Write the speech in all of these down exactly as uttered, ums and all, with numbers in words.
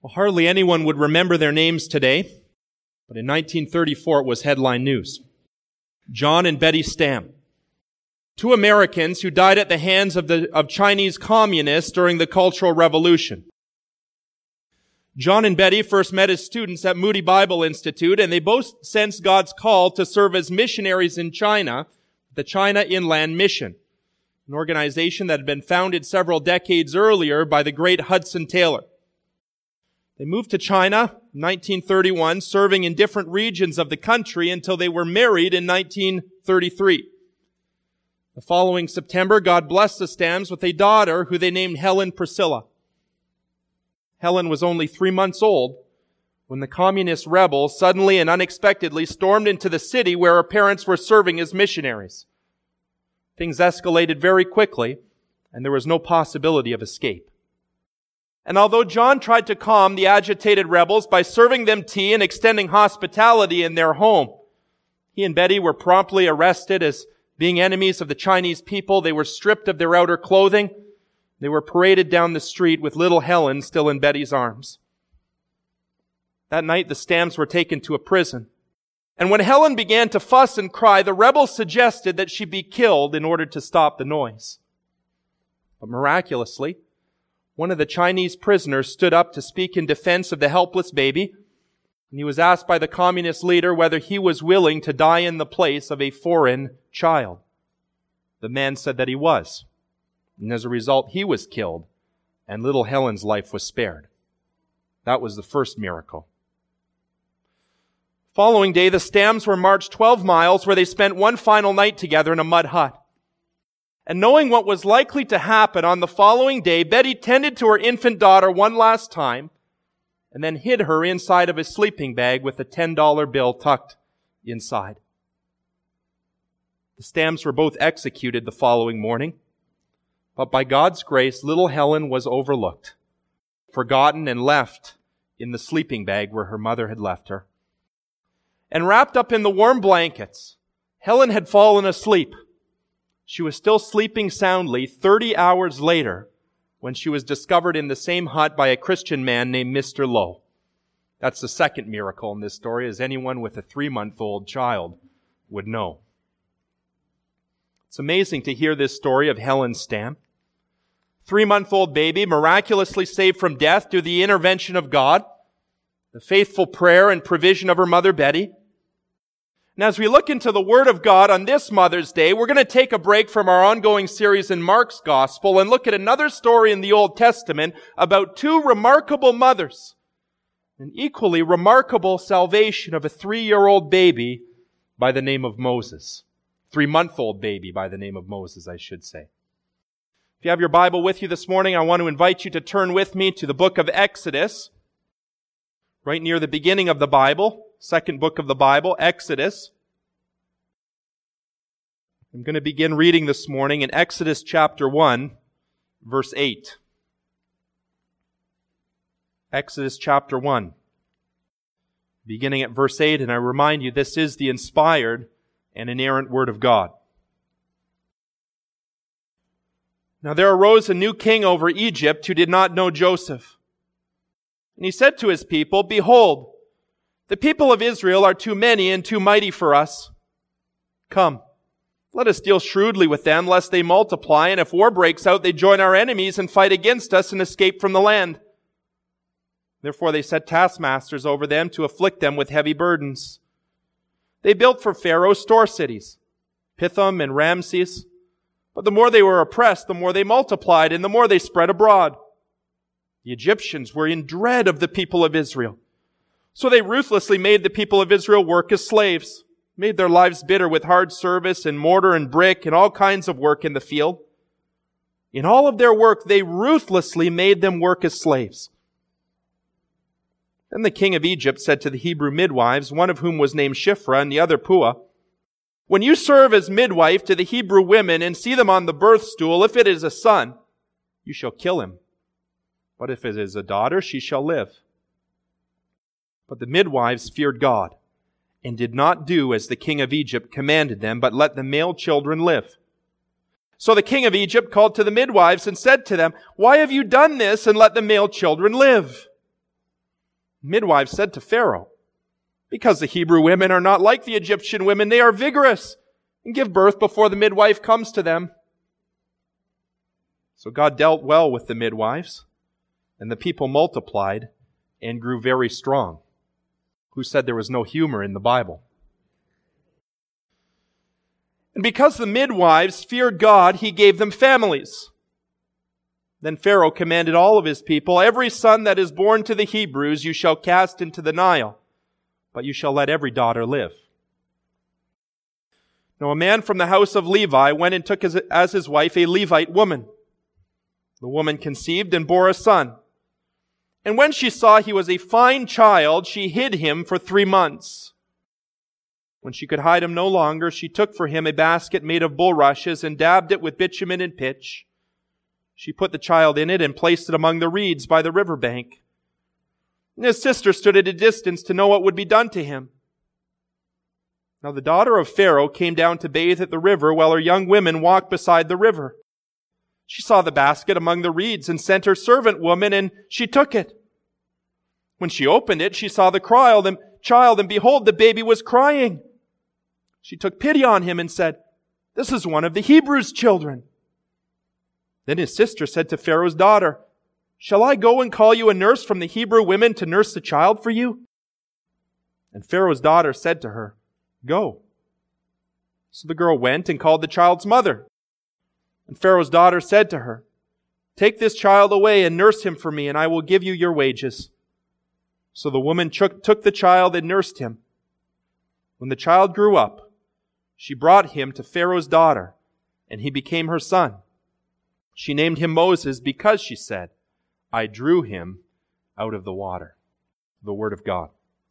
Well, hardly anyone would remember their names today, but in nineteen thirty-four it was headline news. John and Betty Stam, two Americans who died at the hands of the of Chinese communists during the Cultural Revolution. John and Betty first met as students at Moody Bible Institute, and they both sensed God's call to serve as missionaries in China, the China Inland Mission, an organization that had been founded several decades earlier by the great Hudson Taylor. They moved to China in nineteen thirty-one, serving in different regions of the country until they were married in nineteen thirty-three. The following September, God blessed the Stams with a daughter who they named Helen Priscilla. Helen was only three months old when the communist rebels suddenly and unexpectedly stormed into the city where her parents were serving as missionaries. Things escalated very quickly, and there was no possibility of escape. And although John tried to calm the agitated rebels by serving them tea and extending hospitality in their home, he and Betty were promptly arrested as being enemies of the Chinese people. They were stripped of their outer clothing. They were paraded down the street with little Helen still in Betty's arms. That night, the Stams were taken to a prison. And when Helen began to fuss and cry, the rebels suggested that she be killed in order to stop the noise. But miraculously, one of the Chinese prisoners stood up to speak in defense of the helpless baby, and he was asked by the communist leader whether he was willing to die in the place of a foreign child. The man said that he was, and as a result, he was killed, and little Helen's life was spared. That was the first miracle. Following day, the Stams were marched twelve miles, where they spent one final night together in a mud hut. And knowing what was likely to happen on the following day, Betty tended to her infant daughter one last time and then hid her inside of a sleeping bag with a ten dollar bill tucked inside. The Stams were both executed the following morning, but by God's grace, little Helen was overlooked, forgotten, and left in the sleeping bag where her mother had left her. And wrapped up in the warm blankets, Helen had fallen asleep. She was still sleeping soundly thirty hours later when she was discovered in the same hut by a Christian man named Mister Lowe. That's the second miracle in this story, as anyone with a three-month-old child would know. It's amazing to hear this story of Helen Stam. Three-month-old baby miraculously saved from death through the intervention of God, the faithful prayer and provision of her mother Betty. And as we look into the Word of God on this Mother's Day, we're going to take a break from our ongoing series in Mark's Gospel and look at another story in the Old Testament about two remarkable mothers, an equally remarkable salvation of a three-year-old baby by the name of Moses. Three-month-old baby by the name of Moses, I should say. If you have your Bible with you this morning, I want to invite you to turn with me to the book of Exodus, right near the beginning of the Bible. Second book of the Bible, Exodus. I'm going to begin reading this morning in Exodus chapter one, verse eight. Exodus chapter one, beginning at verse eight, and I remind you, this is the inspired and inerrant Word of God. Now there arose a new king over Egypt who did not know Joseph. And he said to his people, "Behold, the people of Israel are too many and too mighty for us. Come, let us deal shrewdly with them, lest they multiply, and if war breaks out, they join our enemies and fight against us and escape from the land." Therefore they set taskmasters over them to afflict them with heavy burdens. They built for Pharaoh store cities, Pithom and Ramses. But the more they were oppressed, the more they multiplied, and the more they spread abroad. The Egyptians were in dread of the people of Israel. So they ruthlessly made the people of Israel work as slaves, made their lives bitter with hard service and mortar and brick and all kinds of work in the field. In all of their work, they ruthlessly made them work as slaves. Then the king of Egypt said to the Hebrew midwives, one of whom was named Shiphrah and the other Puah, "When you serve as midwife to the Hebrew women and see them on the birth stool, if it is a son, you shall kill him. But if it is a daughter, she shall live." But the midwives feared God and did not do as the king of Egypt commanded them, but let the male children live. So the king of Egypt called to the midwives and said to them, "Why have you done this and let the male children live?" Midwives said to Pharaoh, "Because the Hebrew women are not like the Egyptian women, they are vigorous and give birth before the midwife comes to them." So God dealt well with the midwives, and the people multiplied and grew very strong. Who said there was no humor in the Bible? And because the midwives feared God, He gave them families. Then Pharaoh commanded all of his people, "Every son that is born to the Hebrews you shall cast into the Nile, but you shall let every daughter live." Now a man from the house of Levi went and took as, as his wife a Levite woman. The woman conceived and bore a son. And when she saw he was a fine child, she hid him for three months. When she could hide him no longer, she took for him a basket made of bulrushes and dabbed it with bitumen and pitch. She put the child in it and placed it among the reeds by the river bank. And his sister stood at a distance to know what would be done to him. Now the daughter of Pharaoh came down to bathe at the river while her young women walked beside the river. She saw the basket among the reeds and sent her servant woman, and she took it. When she opened it, she saw the child, and, child, and behold, the baby was crying. She took pity on him and said, "This is one of the Hebrews' children." Then his sister said to Pharaoh's daughter, "Shall I go and call you a nurse from the Hebrew women to nurse the child for you?" And Pharaoh's daughter said to her, "Go." So the girl went and called the child's mother. And Pharaoh's daughter said to her, "Take this child away and nurse him for me, and I will give you your wages." So the woman took the child and nursed him. When the child grew up, she brought him to Pharaoh's daughter, and he became her son. She named him Moses because, she said, "I drew him out of the water." The Word of God.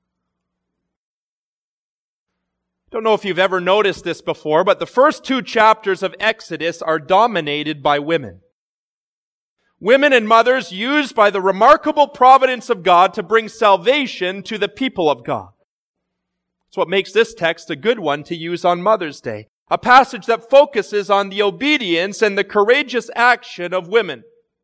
Don't know if you've ever noticed this before, but the first two chapters of Exodus are dominated by women. Women and mothers used by the remarkable providence of God to bring salvation to the people of God. It's what makes this text a good one to use on Mother's Day. A passage that focuses on the obedience and the courageous action of women.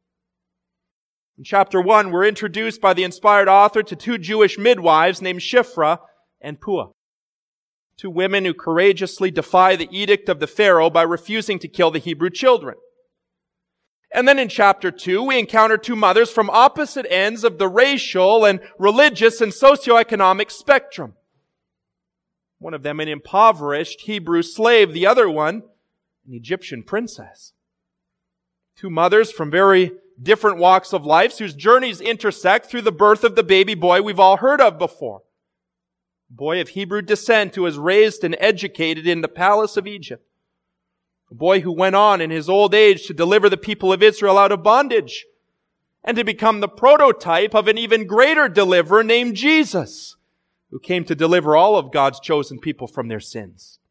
In chapter one, we're introduced by the inspired author to two Jewish midwives named Shiphrah and Puah. Two women who courageously defy the edict of the Pharaoh by refusing to kill the Hebrew children. And then in chapter two, we encounter two mothers from opposite ends of the racial and religious and socioeconomic spectrum. One of them an impoverished Hebrew slave, the other one an Egyptian princess. Two mothers from very different walks of life whose journeys intersect through the birth of the baby boy we've all heard of before. A boy of Hebrew descent who was raised and educated in the palace of Egypt. A boy who went on in his old age to deliver the people of Israel out of bondage and to become the prototype of an even greater deliverer named Jesus, who came to deliver all of God's chosen people from their sins.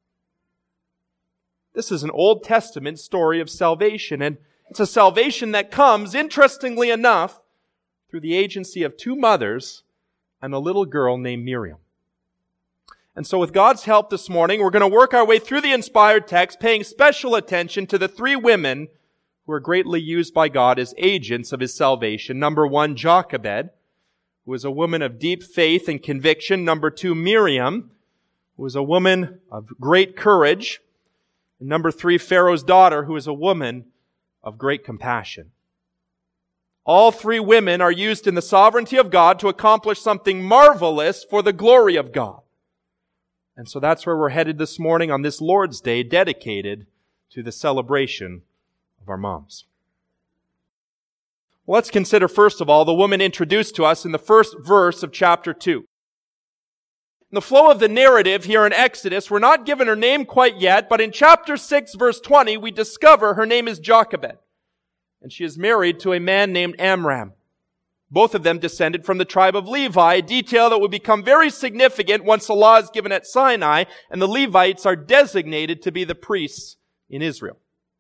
This is an Old Testament story of salvation, and it's a salvation that comes, interestingly enough, through the agency of two mothers and a little girl named Miriam. And so with God's help this morning, we're going to work our way through the inspired text, paying special attention to the three women who are greatly used by God as agents of His salvation. Number one, Jochebed, who was a woman of deep faith and conviction. Number two, Miriam, who was a woman of great courage. And number three, Pharaoh's daughter, who is a woman of great compassion. All three women are used in the sovereignty of God to accomplish something marvelous for the glory of God. And so that's where we're headed this morning on this Lord's Day dedicated to the celebration of our moms. Well, let's consider first of all the woman introduced to us in the first verse of chapter two. In the flow of the narrative here in Exodus, we're not given her name quite yet, but in chapter six, verse twenty, we discover her name is Jochebed, and she is married to a man named Amram. Both of them descended from the tribe of Levi, a detail that will become very significant once the law is given at Sinai and the Levites are designated to be the priests in Israel.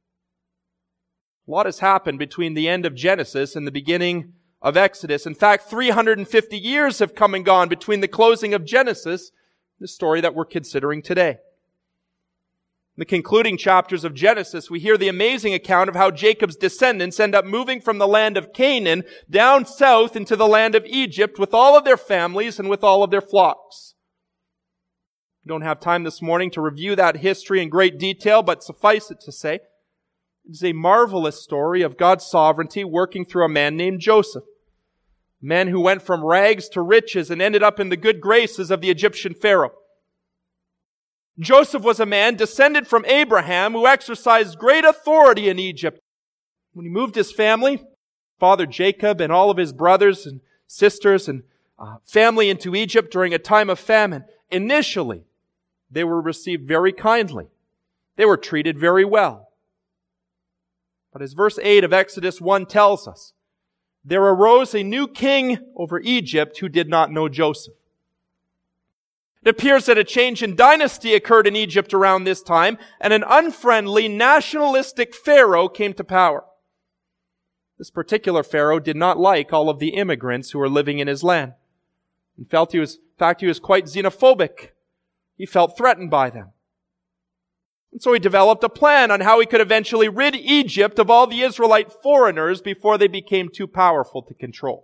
A lot has happened between the end of Genesis and the beginning of Exodus. In fact, three hundred fifty years have come and gone between the closing of Genesis and the story that we're considering today. In the concluding chapters of Genesis, we hear the amazing account of how Jacob's descendants end up moving from the land of Canaan down south into the land of Egypt with all of their families and with all of their flocks. We don't have time this morning to review that history in great detail, but suffice it to say, it is a marvelous story of God's sovereignty working through a man named Joseph. A man who went from rags to riches and ended up in the good graces of the Egyptian Pharaoh. Joseph was a man descended from Abraham who exercised great authority in Egypt. When he moved his family, father Jacob and all of his brothers and sisters and uh, family into Egypt during a time of famine, initially, they were received very kindly. They were treated very well. But as verse eight of Exodus one tells us, there arose a new king over Egypt who did not know Joseph. It appears that a change in dynasty occurred in Egypt around this time, and an unfriendly, nationalistic Pharaoh came to power. This particular Pharaoh did not like all of the immigrants who were living in his land. In fact, he was, in fact, he was quite xenophobic. He felt threatened by them. And so he developed a plan on how he could eventually rid Egypt of all the Israelite foreigners before they became too powerful to control.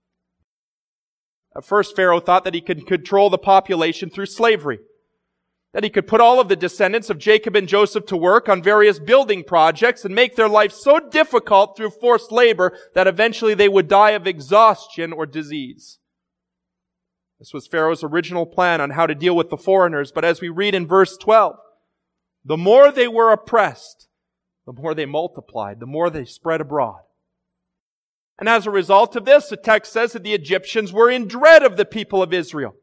At first, Pharaoh thought that he could control the population through slavery, that he could put all of the descendants of Jacob and Joseph to work on various building projects and make their life so difficult through forced labor that eventually they would die of exhaustion or disease. This was Pharaoh's original plan on how to deal with the foreigners, but as we read in verse twelve, the more they were oppressed, the more they multiplied, the more they spread abroad. And as a result of this, the text says that the Egyptians were in dread of the people of Israel.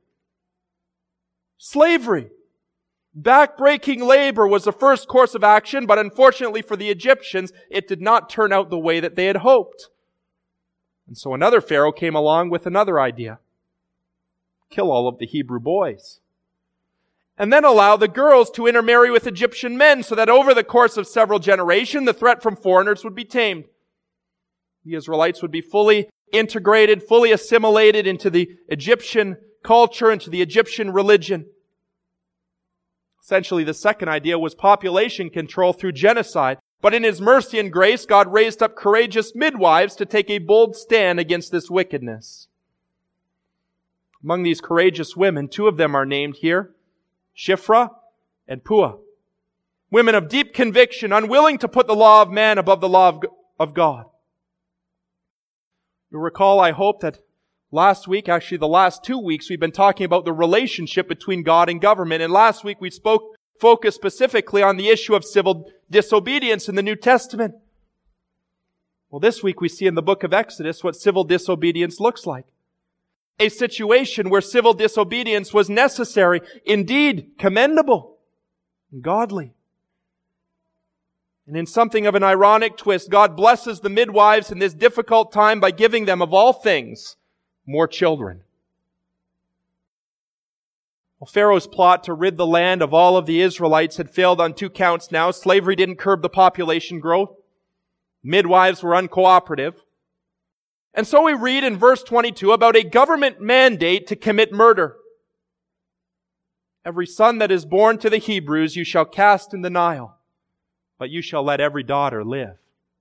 Slavery, backbreaking labor was the first course of action, but unfortunately for the Egyptians, it did not turn out the way that they had hoped. And so another Pharaoh came along with another idea. Kill all of the Hebrew boys. And then allow the girls to intermarry with Egyptian men so that over the course of several generations, the threat from foreigners would be tamed. The Israelites would be fully integrated, fully assimilated into the Egyptian culture, into the Egyptian religion. Essentially, the second idea was population control through genocide. But in His mercy and grace, God raised up courageous midwives to take a bold stand against this wickedness. Among these courageous women, two of them are named here, Shiphrah and Puah. Women of deep conviction, unwilling to put the law of man above the law of God. You'll recall, I hope, that last week, actually the last two weeks, we've been talking about the relationship between God and government. And last week we spoke, focused specifically on the issue of civil disobedience in the New Testament. Well, this week we see in the book of Exodus what civil disobedience looks like. A situation where civil disobedience was necessary, indeed commendable and godly. And in something of an ironic twist, God blesses the midwives in this difficult time by giving them, of all things, more children. Well, Pharaoh's plot to rid the land of all of the Israelites had failed on two counts now. Slavery didn't curb the population growth. Midwives were uncooperative. And so we read in verse twenty-two about a government mandate to commit murder. Every son that is born to the Hebrews you shall cast in the Nile, but you shall let every daughter live.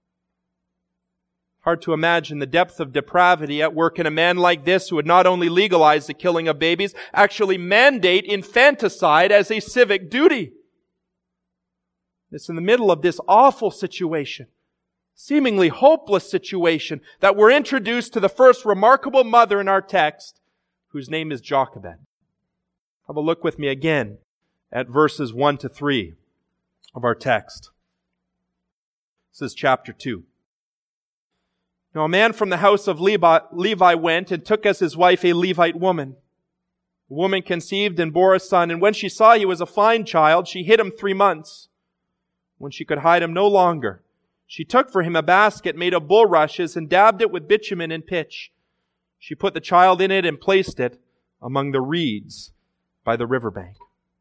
Hard to imagine the depth of depravity at work in a man like this who would not only legalize the killing of babies, actually mandate infanticide as a civic duty. It's in the middle of this awful situation, seemingly hopeless situation, that we're introduced to the first remarkable mother in our text, whose name is Jochebed. Have a look with me again at verses one to three of our text. This is chapter two. Now a man from the house of Levi, Levi went and took as his wife a Levite woman. The woman conceived and bore a son, and when she saw he was a fine child, she hid him three months. When she could hide him no longer, she took for him a basket made of bulrushes and dabbed it with bitumen and pitch. She put the child in it and placed it among the reeds by the riverbank.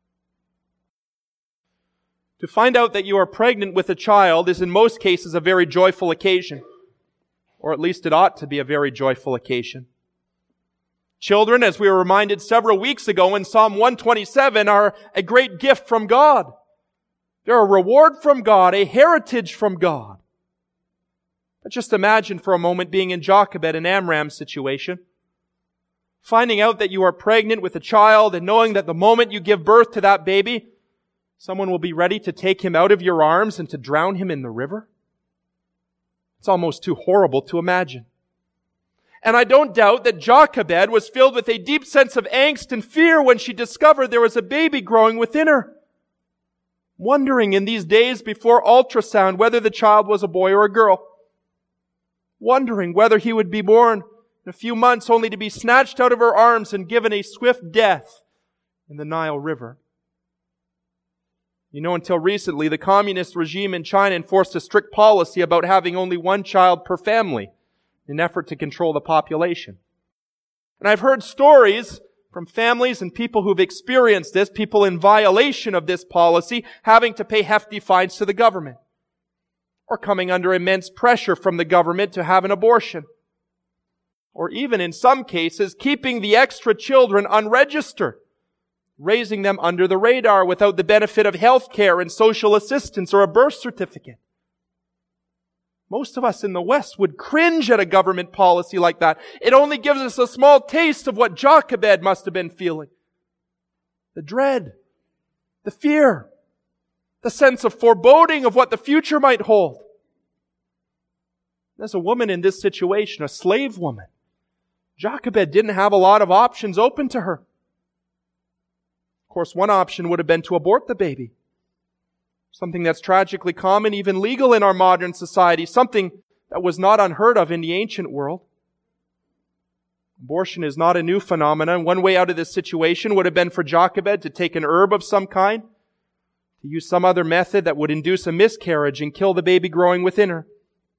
To find out that you are pregnant with a child is in most cases a very joyful occasion. Or at least it ought to be a very joyful occasion. Children, as we were reminded several weeks ago in Psalm one twenty-seven, are a great gift from God. They're a reward from God, a heritage from God. But just imagine for a moment being in Jochebed and Amram's situation. Finding out that you are pregnant with a child and knowing that the moment you give birth to that baby, someone will be ready to take him out of your arms and to drown him in the river. It's almost too horrible to imagine. And I don't doubt that Jochebed was filled with a deep sense of angst and fear when she discovered there was a baby growing within her. Wondering in these days before ultrasound whether the child was a boy or a girl. Wondering whether he would be born in a few months only to be snatched out of her arms and given a swift death in the Nile River. You know, until recently, the communist regime in China enforced a strict policy about having only one child per family in an effort to control the population. And I've heard stories from families and people who've experienced this, people in violation of this policy, having to pay hefty fines to the government, or coming under immense pressure from the government to have an abortion, or even in some cases, keeping the extra children unregistered, raising them under the radar without the benefit of health care and social assistance or a birth certificate. Most of us in the West would cringe at a government policy like that. It only gives us a small taste of what Jochebed must have been feeling. The dread, the fear, the sense of foreboding of what the future might hold. As a woman in this situation, a slave woman, Jochebed didn't have a lot of options open to her. Of course, one option would have been to abort the baby. Something that's tragically common, even legal in our modern society. Something that was not unheard of in the ancient world. Abortion is not a new phenomenon. One way out of this situation would have been for Jochebed to take an herb of some kind, to use some other method that would induce a miscarriage and kill the baby growing within her.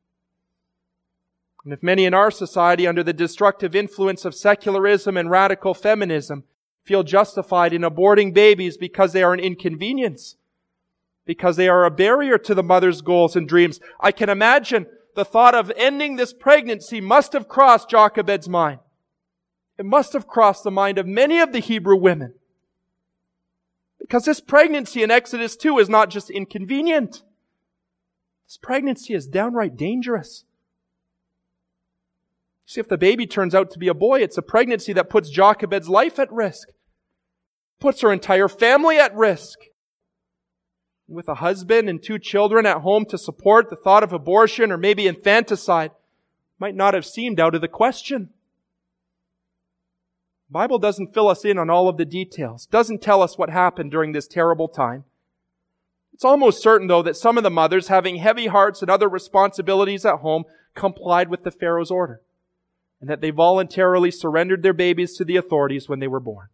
And if many in our society, under the destructive influence of secularism and radical feminism, feel justified in aborting babies because they are an inconvenience, because they are a barrier to the mother's goals and dreams, I can imagine the thought of ending this pregnancy must have crossed Jochebed's mind. It must have crossed the mind of many of the Hebrew women. Because this pregnancy in Exodus two is not just inconvenient. This pregnancy is downright dangerous. See, if the baby turns out to be a boy, it's a pregnancy that puts Jochebed's life at risk. Puts her entire family at risk. With a husband and two children at home to support, the thought of abortion or maybe infanticide might not have seemed out of the question. The Bible doesn't fill us in on all of the details, doesn't tell us what happened during this terrible time. It's almost certain, though, that some of the mothers, having heavy hearts and other responsibilities at home, complied with the Pharaoh's order, and that they voluntarily surrendered their babies to the authorities when they were born.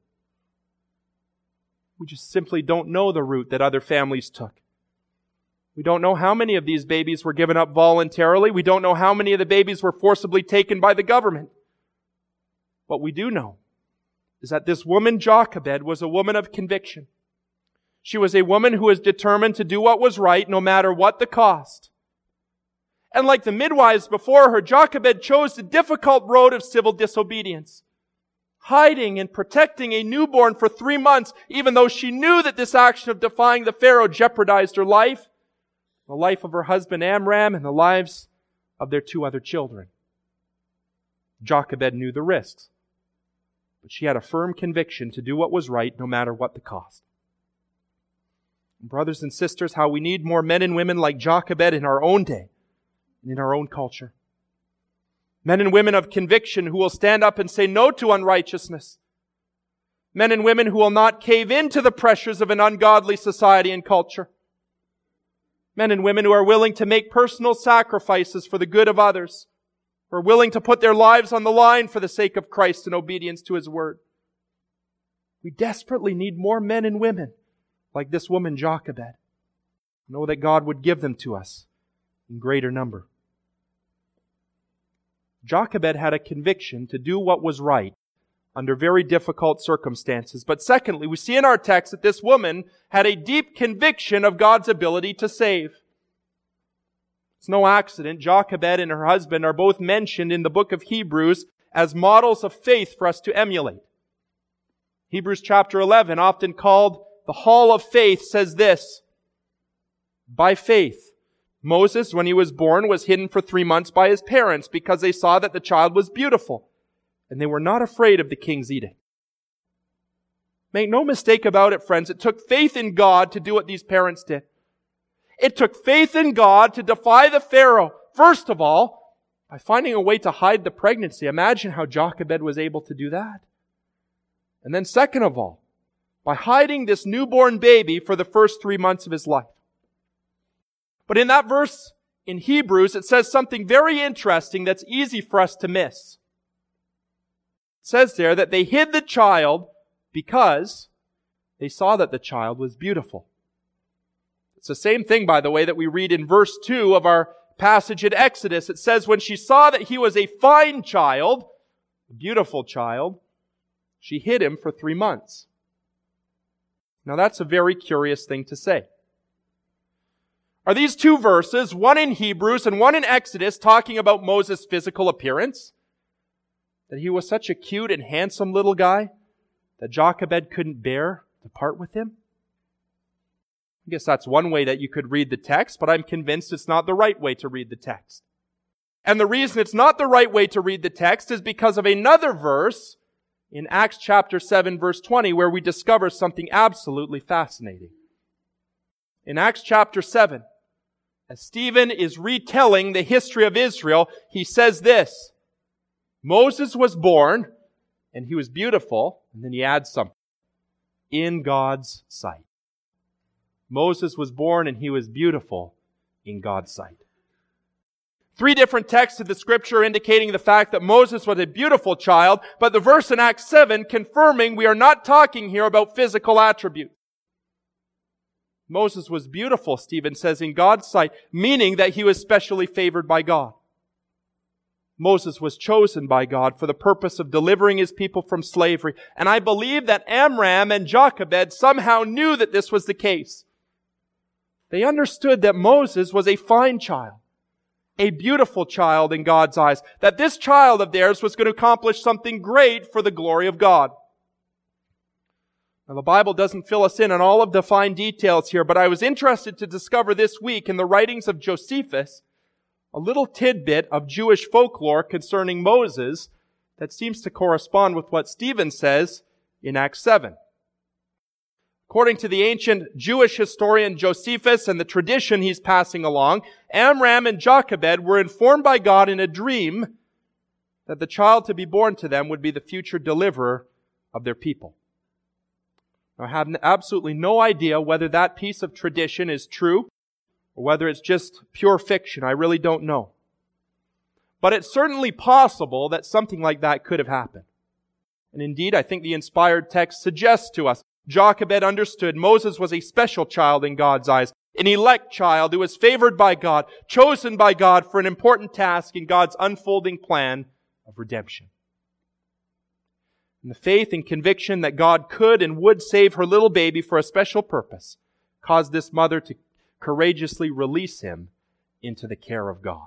We just simply don't know the route that other families took. We don't know how many of these babies were given up voluntarily. We don't know how many of the babies were forcibly taken by the government. What we do know is that this woman, Jochebed, was a woman of conviction. She was a woman who was determined to do what was right, no matter what the cost. And like the midwives before her, Jochebed chose the difficult road of civil disobedience, hiding and protecting a newborn for three months, even though she knew that this action of defying the Pharaoh jeopardized her life, the life of her husband Amram, and the lives of their two other children. Jochebed knew the risks, but she had a firm conviction to do what was right, no matter what the cost. Brothers and sisters, how we need more men and women like Jochebed in our own day and in our own culture. Men and women of conviction who will stand up and say no to unrighteousness. Men and women who will not cave into the pressures of an ungodly society and culture. Men and women who are willing to make personal sacrifices for the good of others. Who are willing to put their lives on the line for the sake of Christ and obedience to His Word. We desperately need more men and women like this woman Jochebed. Know that God would give them to us in greater number. Jochebed had a conviction to do what was right under very difficult circumstances. But secondly, we see in our text that this woman had a deep conviction of God's ability to save. It's no accident. Jochebed and her husband are both mentioned in the book of Hebrews as models of faith for us to emulate. Hebrews chapter eleven, often called the Hall of Faith, says this: by faith. Moses, when he was born, was hidden for three months by his parents because they saw that the child was beautiful, and they were not afraid of the king's edict. Make no mistake about it, friends. It took faith in God to do what these parents did. It took faith in God to defy the Pharaoh. First of all, by finding a way to hide the pregnancy. Imagine how Jochebed was able to do that. And then second of all, by hiding this newborn baby for the first three months of his life. But in that verse in Hebrews, it says something very interesting that's easy for us to miss. It says there that they hid the child because they saw that the child was beautiful. It's the same thing, by the way, that we read in verse two of our passage in Exodus. It says, when she saw that he was a fine child, a beautiful child, she hid him for three months. Now that's a very curious thing to say. Are these two verses, one in Hebrews and one in Exodus, talking about Moses' physical appearance? That he was such a cute and handsome little guy that Jochebed couldn't bear to part with him? I guess that's one way that you could read the text, but I'm convinced it's not the right way to read the text. And the reason it's not the right way to read the text is because of another verse in Acts chapter seven, verse twenty, where we discover something absolutely fascinating. In Acts chapter seven, as Stephen is retelling the history of Israel, he says this: Moses was born, and he was beautiful, and then he adds something. In God's sight. Moses was born, and he was beautiful in God's sight. Three different texts of the Scripture indicating the fact that Moses was a beautiful child, but the verse in Acts seven confirming we are not talking here about physical attributes. Moses was beautiful, Stephen says, in God's sight, meaning that he was specially favored by God. Moses was chosen by God for the purpose of delivering his people from slavery. And I believe that Amram and Jochebed somehow knew that this was the case. They understood that Moses was a fine child, a beautiful child in God's eyes, that this child of theirs was going to accomplish something great for the glory of God. Now, the Bible doesn't fill us in on all of the fine details here, but I was interested to discover this week in the writings of Josephus a little tidbit of Jewish folklore concerning Moses that seems to correspond with what Stephen says in Acts seven. According to the ancient Jewish historian Josephus and the tradition he's passing along, Amram and Jochebed were informed by God in a dream that the child to be born to them would be the future deliverer of their people. Now, I have absolutely no idea whether that piece of tradition is true or whether it's just pure fiction. I really don't know. But it's certainly possible that something like that could have happened. And indeed, I think the inspired text suggests to us Jochebed understood Moses was a special child in God's eyes, an elect child who was favored by God, chosen by God for an important task in God's unfolding plan of redemption. And the faith and conviction that God could and would save her little baby for a special purpose caused this mother to courageously release him into the care of God.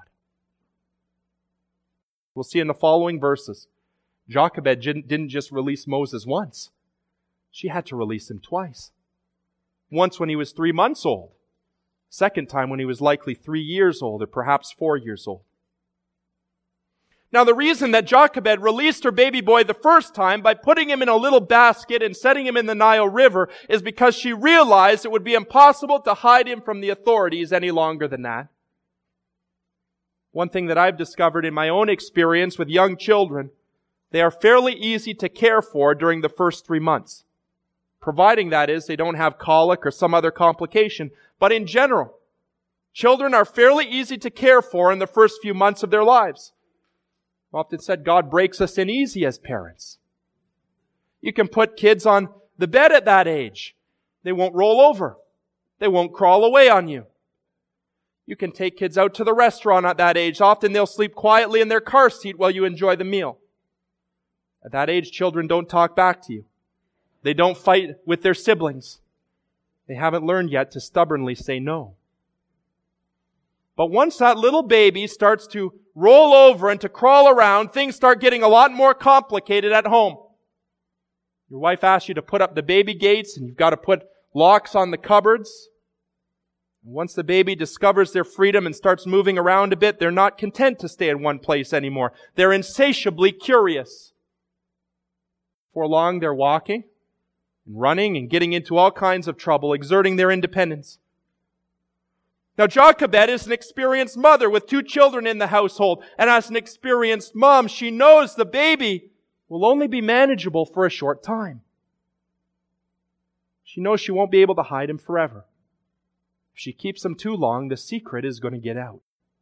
We'll see in the following verses, Jochebed didn't just release Moses once. She had to release him twice. Once when he was three months old. Second time when he was likely three years old or perhaps four years old. Now, the reason that Jochebed released her baby boy the first time by putting him in a little basket and setting him in the Nile River is because she realized it would be impossible to hide him from the authorities any longer than that. One thing that I've discovered in my own experience with young children, they are fairly easy to care for during the first three months. Providing, that is, they don't have colic or some other complication. But in general, children are fairly easy to care for in the first few months of their lives. I've often said God breaks us in easy as parents. You can put kids on the bed at that age. They won't roll over. They won't crawl away on you. You can take kids out to the restaurant at that age. Often they'll sleep quietly in their car seat while you enjoy the meal. At that age, children don't talk back to you. They don't fight with their siblings. They haven't learned yet to stubbornly say no. But once that little baby starts to roll over and to crawl around, things start getting a lot more complicated at home. Your wife asks you to put up the baby gates and you've got to put locks on the cupboards. Once the baby discovers their freedom and starts moving around a bit, they're not content to stay in one place anymore. They're insatiably curious. Before long, they're walking and running and getting into all kinds of trouble, exerting their independence. Now, Jochebed is an experienced mother with two children in the household. And as an experienced mom, she knows the baby will only be manageable for a short time. She knows she won't be able to hide him forever. If she keeps him too long, the secret is going to get out.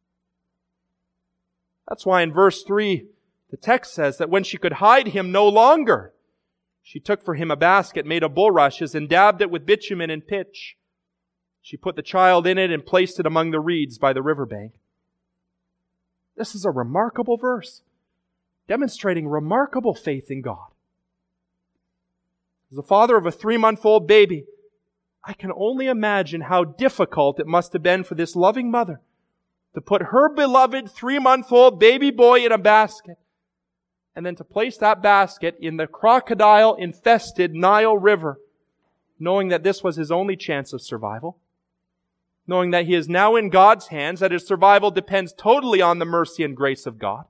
That's why in verse three, the text says that when she could hide him no longer, she took for him a basket made of bulrushes and dabbed it with bitumen and pitch. She put the child in it and placed it among the reeds by the riverbank. This is a remarkable verse, demonstrating remarkable faith in God. As the father of a three-month-old baby, I can only imagine how difficult it must have been for this loving mother to put her beloved three-month-old baby boy in a basket and then to place that basket in the crocodile-infested Nile River, knowing that this was his only chance of survival, knowing that he is now in God's hands, that his survival depends totally on the mercy and grace of God.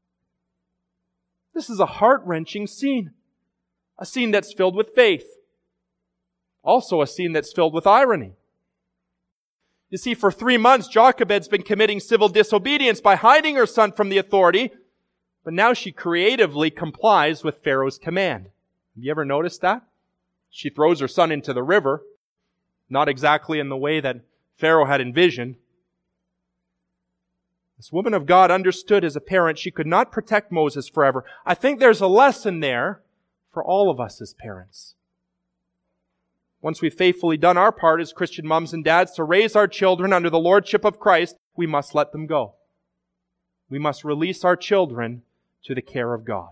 This is a heart-wrenching scene, a scene that's filled with faith. Also a scene that's filled with irony. You see, for three months, Jochebed's been committing civil disobedience by hiding her son from the authority, but now she creatively complies with Pharaoh's command. Have you ever noticed that? She throws her son into the river, not exactly in the way that Pharaoh had envisioned. This woman of God understood as a parent she could not protect Moses forever. I think there's a lesson there for all of us as parents. Once we've faithfully done our part as Christian moms and dads to raise our children under the lordship of Christ, we must let them go. We must release our children to the care of God.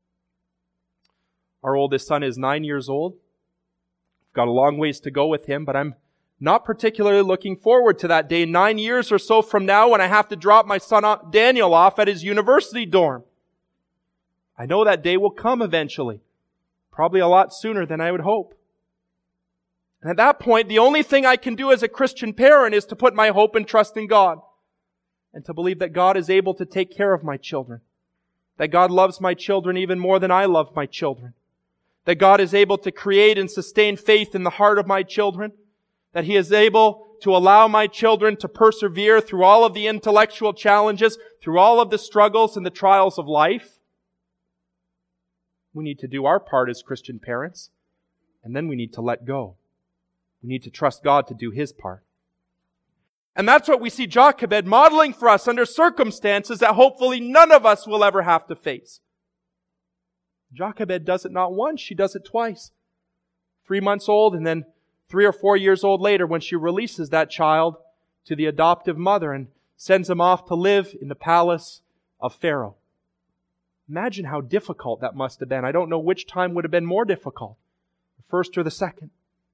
Our oldest son is nine years old. We've got a long ways to go with him, but I'm not particularly looking forward to that day nine years or so from now when I have to drop my son Daniel off at his university dorm. I know that day will come eventually, probably a lot sooner than I would hope. And at that point, the only thing I can do as a Christian parent is to put my hope and trust in God and to believe that God is able to take care of my children, that God loves my children even more than I love my children, that God is able to create and sustain faith in the heart of my children, that He is able to allow my children to persevere through all of the intellectual challenges, through all of the struggles and the trials of life. We need to do our part as Christian parents, and then we need to let go. We need to trust God to do His part. And that's what we see Jochebed modeling for us under circumstances that hopefully none of us will ever have to face. Jochebed does it not once, she does it twice. Three months old and then three or four years old later when she releases that child to the adoptive mother and sends him off to live in the palace of Pharaoh. Imagine how difficult that must have been. I don't know which time would have been more difficult, the first or the second.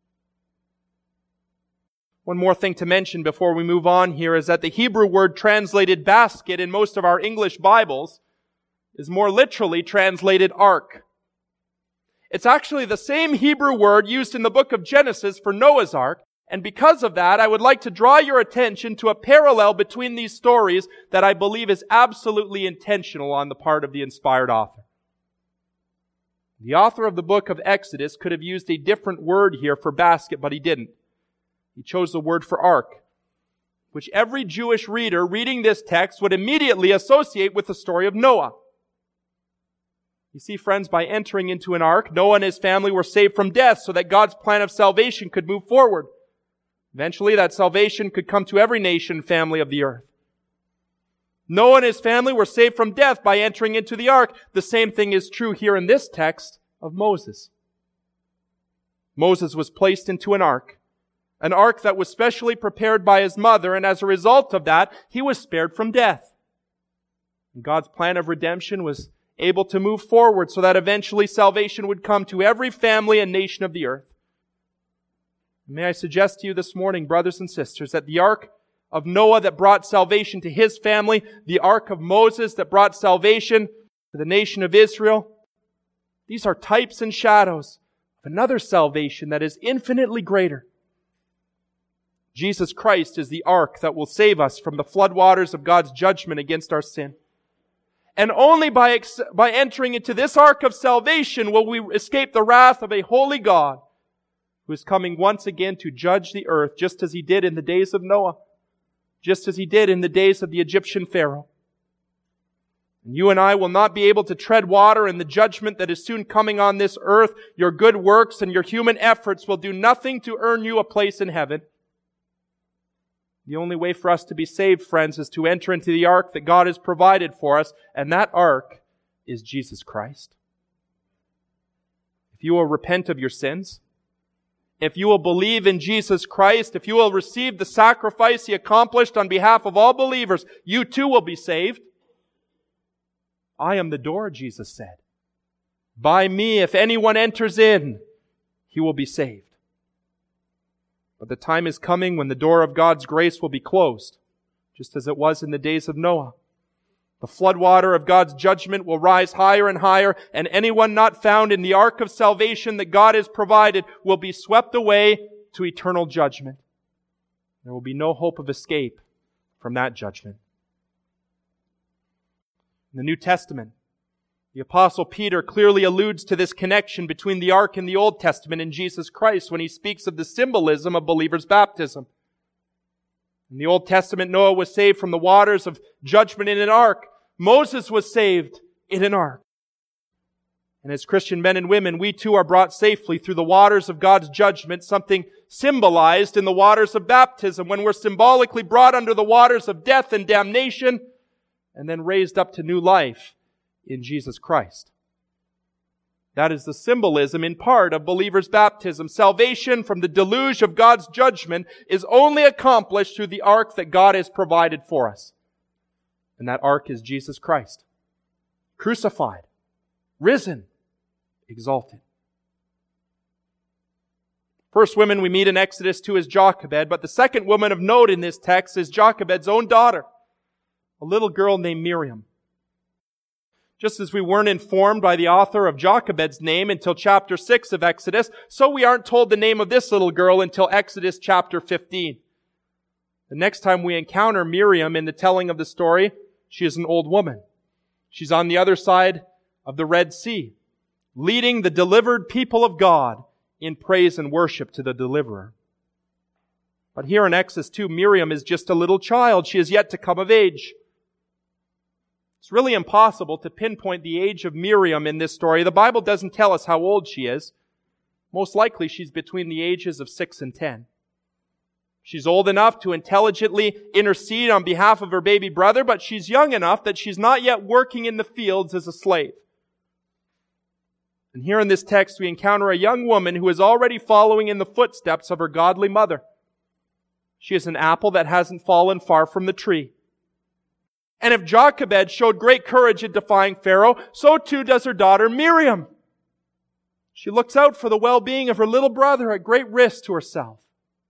One more thing to mention before we move on here is that the Hebrew word translated basket in most of our English Bibles is more literally translated ark. It's actually the same Hebrew word used in the book of Genesis for Noah's Ark, and because of that, I would like to draw your attention to a parallel between these stories that I believe is absolutely intentional on the part of the inspired author. The author of the book of Exodus could have used a different word here for basket, but he didn't. He chose the word for ark, which every Jewish reader reading this text would immediately associate with the story of Noah. You see, friends, by entering into an ark, Noah and his family were saved from death so that God's plan of salvation could move forward. Eventually, that salvation could come to every nation and family of the earth. Noah and his family were saved from death by entering into the ark. The same thing is true here in this text of Moses. Moses was placed into an ark, an ark that was specially prepared by his mother, and as a result of that, he was spared from death. And God's plan of redemption was able to move forward so that eventually salvation would come to every family and nation of the earth. May I suggest to you this morning, brothers and sisters, that the ark of Noah that brought salvation to his family, the ark of Moses that brought salvation to the nation of Israel, these are types and shadows of another salvation that is infinitely greater. Jesus Christ is the ark that will save us from the floodwaters of God's judgment against our sin. And only by, ex- by entering into this ark of salvation will we escape the wrath of a holy God who is coming once again to judge the earth, just as He did in the days of Noah, just as He did in the days of the Egyptian Pharaoh. And you and I will not be able to tread water in the judgment that is soon coming on this earth. Your good works and your human efforts will do nothing to earn you a place in heaven. The only way for us to be saved, friends, is to enter into the ark that God has provided for us, and that ark is Jesus Christ. If you will repent of your sins, if you will believe in Jesus Christ, if you will receive the sacrifice He accomplished on behalf of all believers, you too will be saved. I am the door, Jesus said. By me, if anyone enters in, he will be saved. But the time is coming when the door of God's grace will be closed, just as it was in the days of Noah. The floodwater of God's judgment will rise higher and higher, and anyone not found in the ark of salvation that God has provided will be swept away to eternal judgment. There will be no hope of escape from that judgment. In the New Testament, the Apostle Peter clearly alludes to this connection between the ark in the Old Testament and Jesus Christ when he speaks of the symbolism of believers' baptism. In the Old Testament, Noah was saved from the waters of judgment in an ark. Moses was saved in an ark. And as Christian men and women, we too are brought safely through the waters of God's judgment, something symbolized in the waters of baptism, when we're symbolically brought under the waters of death and damnation and then raised up to new life in Jesus Christ. That is the symbolism in part of believers' baptism. Salvation from the deluge of God's judgment is only accomplished through the ark that God has provided for us. And that ark is Jesus Christ. Crucified, risen, exalted. First woman we meet in Exodus two is Jochebed, but the second woman of note in this text is Jochebed's own daughter, a little girl named Miriam. Just as we weren't informed by the author of Jochebed's name until chapter six of Exodus, so we aren't told the name of this little girl until Exodus chapter fifteen. The next time we encounter Miriam in the telling of the story, she is an old woman. She's on the other side of the Red Sea, leading the delivered people of God in praise and worship to the deliverer. But here in Exodus two, Miriam is just a little child. She is yet to come of age. It's really impossible to pinpoint the age of Miriam in this story. The Bible doesn't tell us how old she is. Most likely she's between the ages of six and ten. She's old enough to intelligently intercede on behalf of her baby brother, but she's young enough that she's not yet working in the fields as a slave. And here in this text we encounter a young woman who is already following in the footsteps of her godly mother. She is an apple that hasn't fallen far from the tree. And if Jochebed showed great courage in defying Pharaoh, so too does her daughter Miriam. She looks out for the well-being of her little brother at great risk to herself.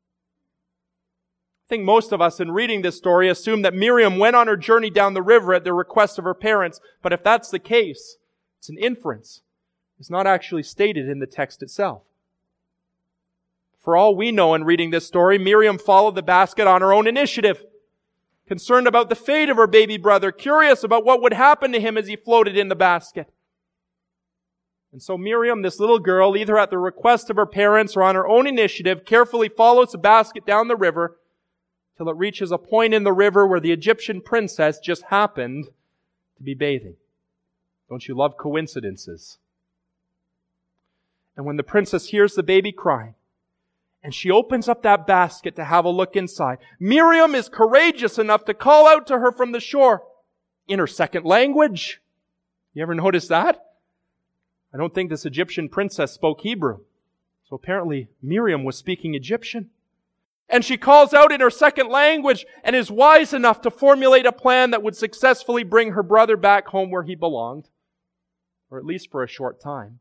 I think most of us in reading this story assume that Miriam went on her journey down the river at the request of her parents, but if that's the case, it's an inference. It's not actually stated in the text itself. For all we know in reading this story, Miriam followed the basket on her own initiative, concerned about the fate of her baby brother, curious about what would happen to him as he floated in the basket. And so Miriam, this little girl, either at the request of her parents or on her own initiative, carefully follows the basket down the river till it reaches a point in the river where the Egyptian princess just happened to be bathing. Don't you love coincidences? And when the princess hears the baby crying, and she opens up that basket to have a look inside, Miriam is courageous enough to call out to her from the shore in her second language. You ever notice that? I don't think this Egyptian princess spoke Hebrew. So apparently Miriam was speaking Egyptian. And she calls out in her second language and is wise enough to formulate a plan that would successfully bring her brother back home where he belonged, or at least for a short time.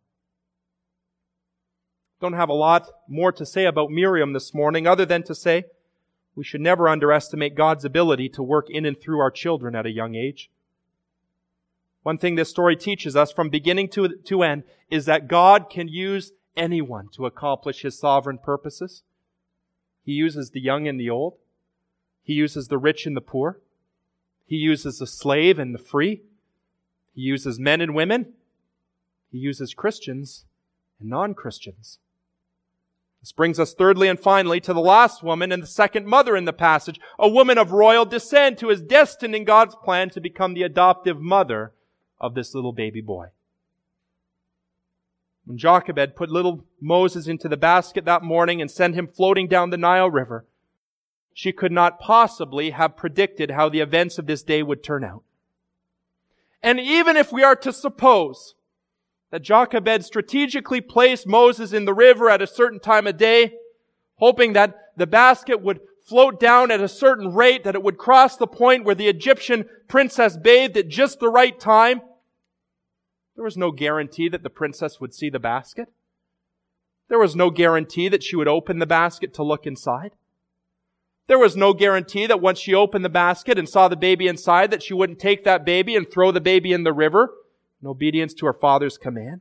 Don't have a lot more to say about Miriam this morning other than to say we should never underestimate God's ability to work in and through our children at a young age. One thing this story teaches us from beginning to, to end is that God can use anyone to accomplish His sovereign purposes. He uses the young and the old. He uses the rich and the poor. He uses the slave and the free. He uses men and women. He uses Christians and non-Christians. This brings us thirdly and finally to the last woman and the second mother in the passage, a woman of royal descent who is destined in God's plan to become the adoptive mother of this little baby boy. When Jochebed put little Moses into the basket that morning and sent him floating down the Nile River, she could not possibly have predicted how the events of this day would turn out. And even if we are to suppose that Jochebed strategically placed Moses in the river at a certain time of day, hoping that the basket would float down at a certain rate, that it would cross the point where the Egyptian princess bathed at just the right time, there was no guarantee that the princess would see the basket. There was no guarantee that she would open the basket to look inside. There was no guarantee that once she opened the basket and saw the baby inside, that she wouldn't take that baby and throw the baby in the river in obedience to her father's command.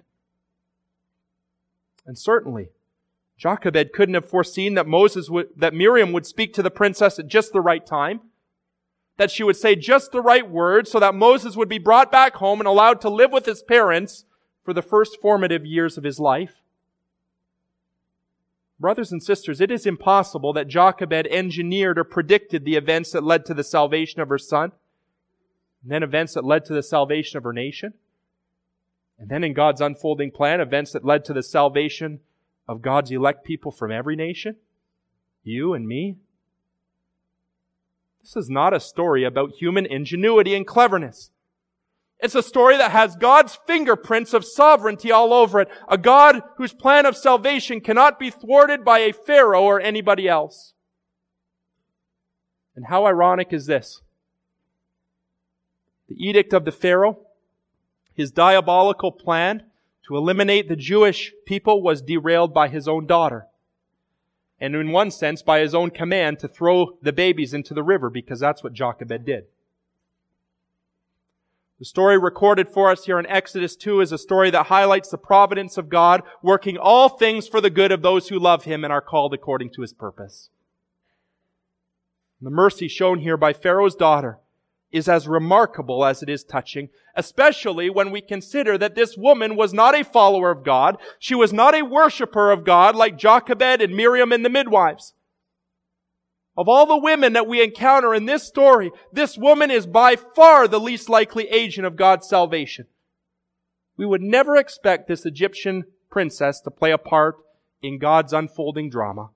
And certainly, Jochebed couldn't have foreseen that Moses would, that Miriam would speak to the princess at just the right time, that she would say just the right words so that Moses would be brought back home and allowed to live with his parents for the first formative years of his life. Brothers and sisters, it is impossible that Jochebed engineered or predicted the events that led to the salvation of her son, and then events that led to the salvation of her nation, and then in God's unfolding plan, events that led to the salvation of God's elect people from every nation, you and me. This is not a story about human ingenuity and cleverness. It's a story that has God's fingerprints of sovereignty all over it. A God whose plan of salvation cannot be thwarted by a Pharaoh or anybody else. And how ironic is this? The edict of the Pharaoh, his diabolical plan to eliminate the Jewish people, was derailed by his own daughter. And in one sense, by his own command to throw the babies into the river, because that's what Jochebed did. The story recorded for us here in Exodus two is a story that highlights the providence of God, working all things for the good of those who love Him and are called according to His purpose. The mercy shown here by Pharaoh's daughter is as remarkable as it is touching, especially when we consider that this woman was not a follower of God. She was not a worshiper of God like Jochebed and Miriam and the midwives. Of all the women that we encounter in this story, this woman is by far the least likely agent of God's salvation. We would never expect this Egyptian princess to play a part in God's unfolding drama.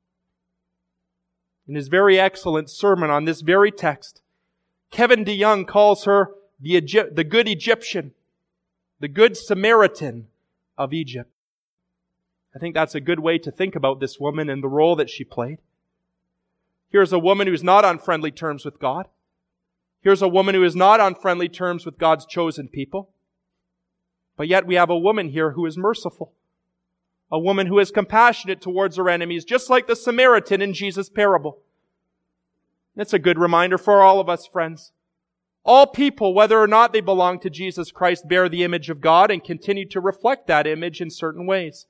In his very excellent sermon on this very text, Kevin DeYoung calls her the, Egypt, the good Egyptian, the good Samaritan of Egypt. I think that's a good way to think about this woman and the role that she played. Here's a woman who's not on friendly terms with God. Here's a woman who is not on friendly terms with God's chosen people. But yet we have a woman here who is merciful. A woman who is compassionate towards her enemies, just like the Samaritan in Jesus' parable. That's a good reminder for all of us, friends. All people, whether or not they belong to Jesus Christ, bear the image of God and continue to reflect that image in certain ways.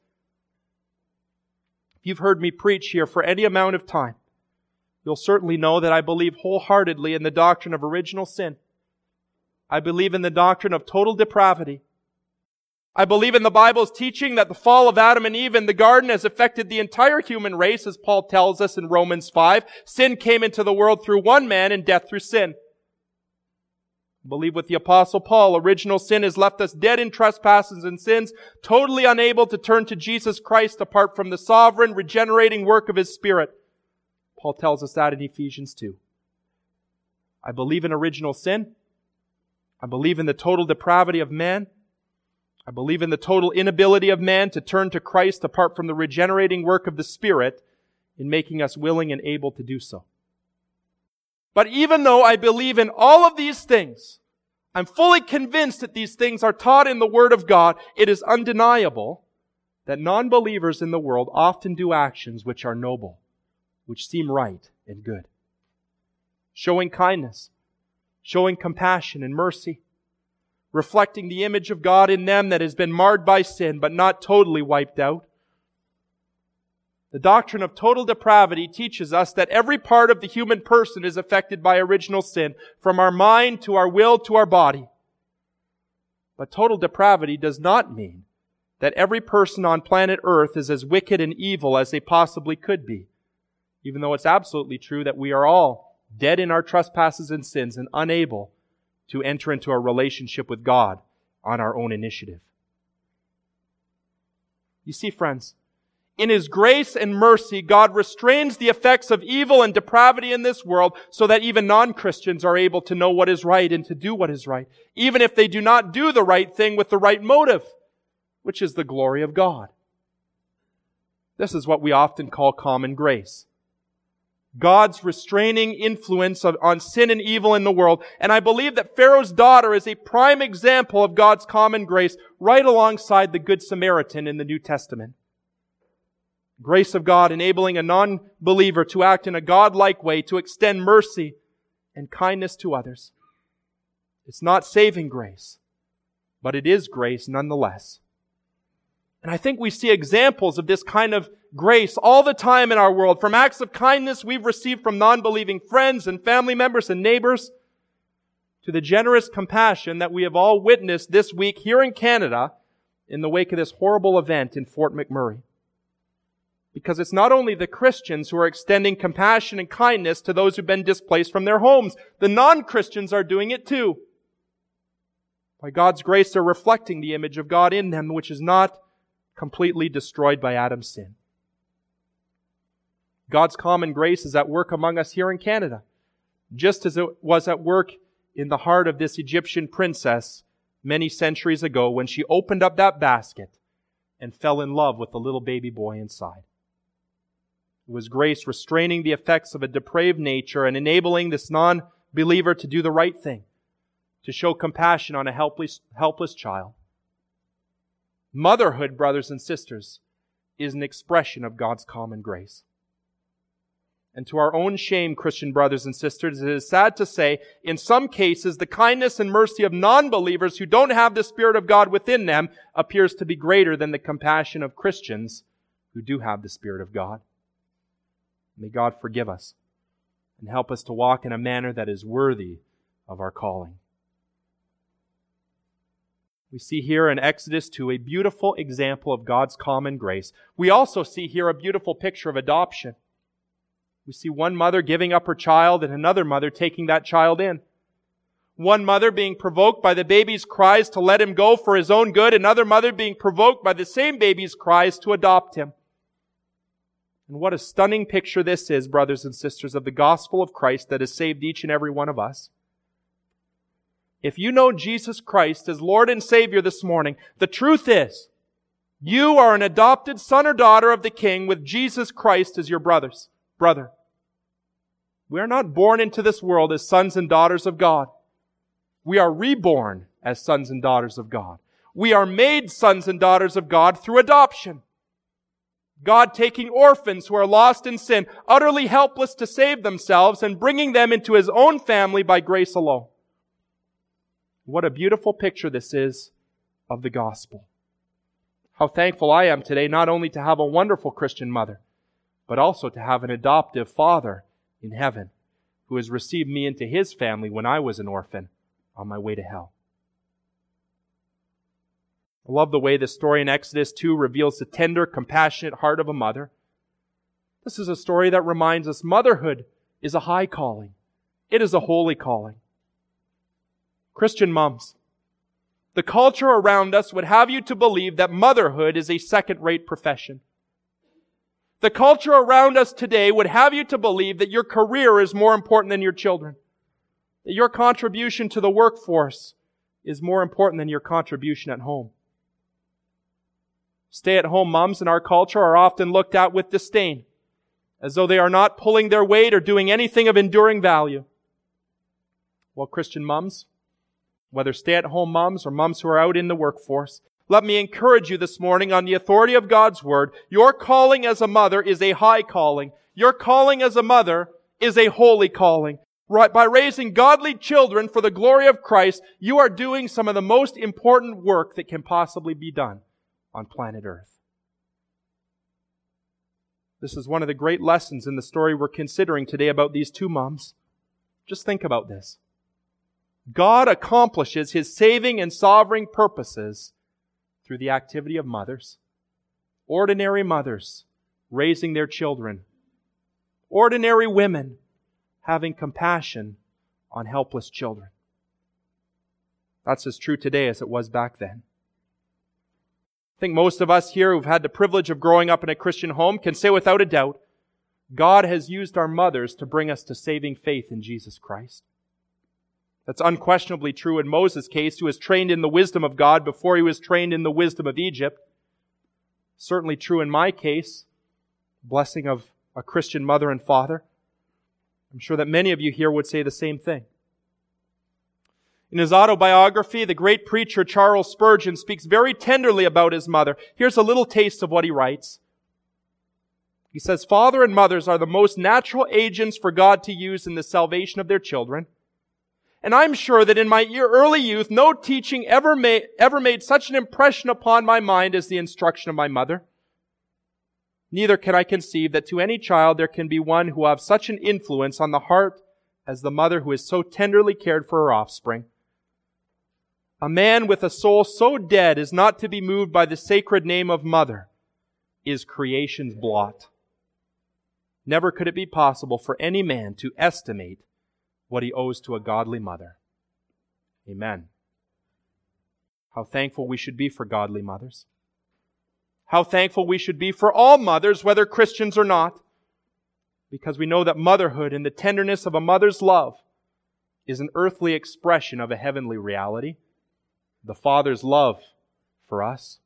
If you've heard me preach here for any amount of time, you'll certainly know that I believe wholeheartedly in the doctrine of original sin. I believe in the doctrine of total depravity. I believe in the Bible's teaching that the fall of Adam and Eve in the garden has affected the entire human race, as Paul tells us in Romans five. Sin came into the world through one man and death through sin. I believe with the Apostle Paul, original sin has left us dead in trespasses and sins, totally unable to turn to Jesus Christ apart from the sovereign, regenerating work of His Spirit. Paul tells us that in Ephesians two. I believe in original sin. I believe in the total depravity of man. I believe in the total inability of man to turn to Christ apart from the regenerating work of the Spirit in making us willing and able to do so. But even though I believe in all of these things, I'm fully convinced that these things are taught in the Word of God, it is undeniable that non-believers in the world often do actions which are noble, which seem right and good. Showing kindness, showing compassion and mercy, reflecting the image of God in them that has been marred by sin but not totally wiped out. The doctrine of total depravity teaches us that every part of the human person is affected by original sin, from our mind to our will to our body. But total depravity does not mean that every person on planet Earth is as wicked and evil as they possibly could be, even though it's absolutely true that we are all dead in our trespasses and sins and unable to enter into a relationship with God on our own initiative. You see, friends, in His grace and mercy, God restrains the effects of evil and depravity in this world so that even non-Christians are able to know what is right and to do what is right, even if they do not do the right thing with the right motive, which is the glory of God. This is what we often call common grace. God's restraining influence of, on sin and evil in the world. And I believe that Pharaoh's daughter is a prime example of God's common grace right alongside the Good Samaritan in the New Testament. Grace of God enabling a non-believer to act in a God-like way, to extend mercy and kindness to others. It's not saving grace, but it is grace nonetheless. And I think we see examples of this kind of grace all the time in our world, from acts of kindness we've received from non-believing friends and family members and neighbors, to the generous compassion that we have all witnessed this week here in Canada in the wake of this horrible event in Fort McMurray. Because it's not only the Christians who are extending compassion and kindness to those who've been displaced from their homes. The non-Christians are doing it too. By God's grace, they're reflecting the image of God in them, which is not completely destroyed by Adam's sin. God's common grace is at work among us here in Canada, just as it was at work in the heart of this Egyptian princess many centuries ago when she opened up that basket and fell in love with the little baby boy inside. It was grace restraining the effects of a depraved nature and enabling this non-believer to do the right thing, to show compassion on a helpless, helpless child. Motherhood, brothers and sisters, is an expression of God's common grace. And to our own shame, Christian brothers and sisters, it is sad to say, in some cases, the kindness and mercy of non-believers who don't have the Spirit of God within them appears to be greater than the compassion of Christians who do have the Spirit of God. May God forgive us and help us to walk in a manner that is worthy of our calling. We see here in Exodus two a beautiful example of God's common grace. We also see here a beautiful picture of adoption. We see one mother giving up her child and another mother taking that child in. One mother being provoked by the baby's cries to let him go for his own good, another mother being provoked by the same baby's cries to adopt him. And what a stunning picture this is, brothers and sisters, of the gospel of Christ that has saved each and every one of us. If you know Jesus Christ as Lord and Savior this morning, the truth is, you are an adopted son or daughter of the King with Jesus Christ as your brothers, brother. We are not born into this world as sons and daughters of God. We are reborn as sons and daughters of God. We are made sons and daughters of God through adoption. God taking orphans who are lost in sin, utterly helpless to save themselves, and bringing them into His own family by grace alone. What a beautiful picture this is of the gospel. How thankful I am today not only to have a wonderful Christian mother, but also to have an adoptive Father in heaven who has received me into His family when I was an orphan on my way to hell. I love the way the story in Exodus two reveals the tender, compassionate heart of a mother. This is a story that reminds us motherhood is a high calling. It is a holy calling. Christian moms, the culture around us would have you to believe that motherhood is a second-rate profession. The culture around us today would have you to believe that your career is more important than your children, that your contribution to the workforce is more important than your contribution at home. Stay-at-home moms in our culture are often looked at with disdain, as though they are not pulling their weight or doing anything of enduring value. Well, Christian moms, whether stay-at-home moms or moms who are out in the workforce, let me encourage you this morning on the authority of God's Word. Your calling as a mother is a high calling. Your calling as a mother is a holy calling. Right, by raising godly children for the glory of Christ, you are doing some of the most important work that can possibly be done on planet Earth. This is one of the great lessons in the story we're considering today about these two moms. Just think about this. God accomplishes His saving and sovereign purposes through the activity of mothers. Ordinary mothers raising their children. Ordinary women having compassion on helpless children. That's as true today as it was back then. I think most of us here who've had the privilege of growing up in a Christian home can say without a doubt, God has used our mothers to bring us to saving faith in Jesus Christ. That's unquestionably true in Moses' case, who was trained in the wisdom of God before he was trained in the wisdom of Egypt. Certainly true in my case, blessing of a Christian mother and father. I'm sure that many of you here would say the same thing. In his autobiography, the great preacher Charles Spurgeon speaks very tenderly about his mother. Here's a little taste of what he writes. He says, "Father and mothers are the most natural agents for God to use in the salvation of their children. And I'm sure that in my early youth, no teaching ever made, ever made such an impression upon my mind as the instruction of my mother. Neither can I conceive that to any child there can be one who will have such an influence on the heart as the mother who has so tenderly cared for her offspring. A man with a soul so dead as not to be moved by the sacred name of mother is creation's blot. Never could it be possible for any man to estimate what he owes to a godly mother." Amen. How thankful we should be for godly mothers. How thankful we should be for all mothers, whether Christians or not, because we know that motherhood and the tenderness of a mother's love is an earthly expression of a heavenly reality, the Father's love for us.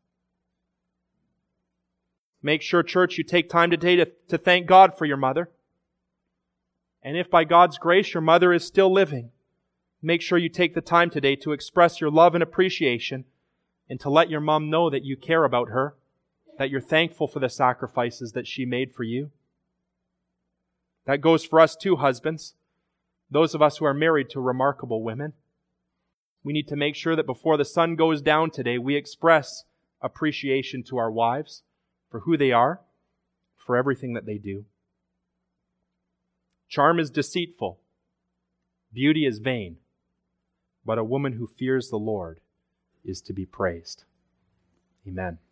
Make sure, church, you take time today to, to thank God for your mother. And if by God's grace your mother is still living, make sure you take the time today to express your love and appreciation and to let your mom know that you care about her, that you're thankful for the sacrifices that she made for you. That goes for us too, husbands. Those of us who are married to remarkable women. We need to make sure that before the sun goes down today, we express appreciation to our wives for who they are, for everything that they do. Charm is deceitful. Beauty is vain. But a woman who fears the Lord is to be praised. Amen.